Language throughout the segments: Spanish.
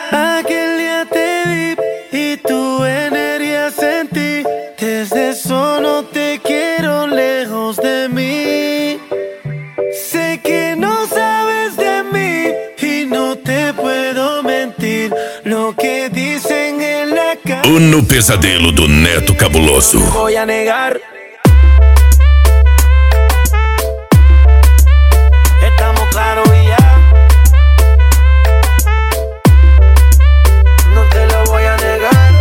Aquel día te vi y tu energía sentí. Desde eso no te quiero lejos de mí. Sé que no sabes de mí y no te puedo mentir. Lo que dicen en la calle. No pesadelo do Neto Cabuloso. No voy a negar. Estamos claros y ya. No te lo voy a negar.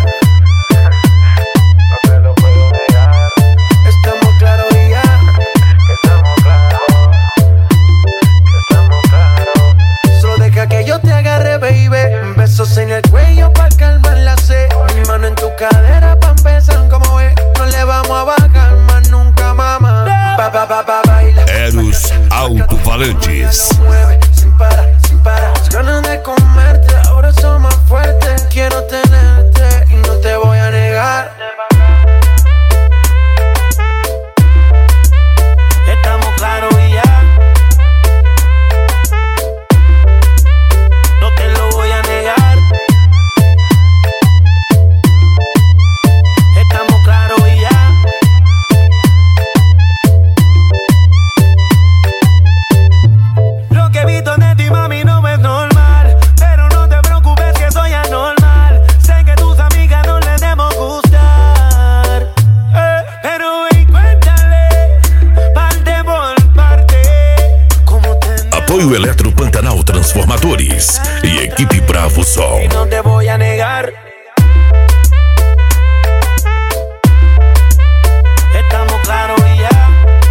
No te lo puedo negar. Estamos claros y ya. Estamos claros. Estamos claros. Solo deja que yo te agarre, baby. Besos en el cuello pa' calmar la sed. Mi mano en tu cadera pa' empezar, como ves. No le vamos a bajar más nunca, mamá. Baila. Eros Alto-Falantes. Lo mueve sin parar, sin parar. Las ganas de comerte ahora son más fuertes. Quiero tenerte y no te voy a negar. Estamos claros y ya. No te lo voy a negar. Estamos claros y ya. Lo que he visto de ti, mami, no es normal. Pero no te preocupes que soy anormal. Sé que tus amigas no les debemos gustar. Pero ven, cuéntale, parte por parte. ¿Cómo te Apoio Eletro Pantanal Transformadores e Equipe Bravo Sol. y no te voy a negar. Estamos claros y ya.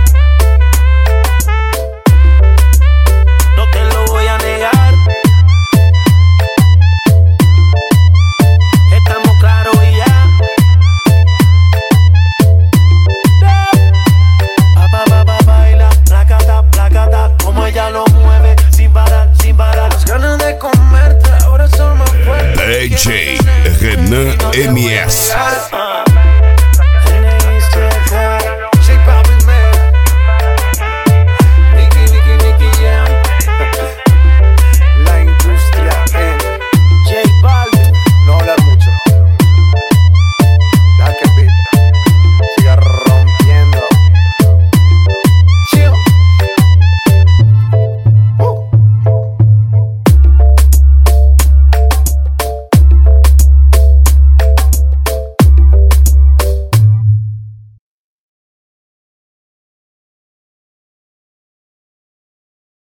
No te lo voy a negar. Estamos claros y ya. Baila, placata, como ella lo mueve, sin parar, sin parar. Las ganas de comerte ahora son más fuertes. DJ Renan MS.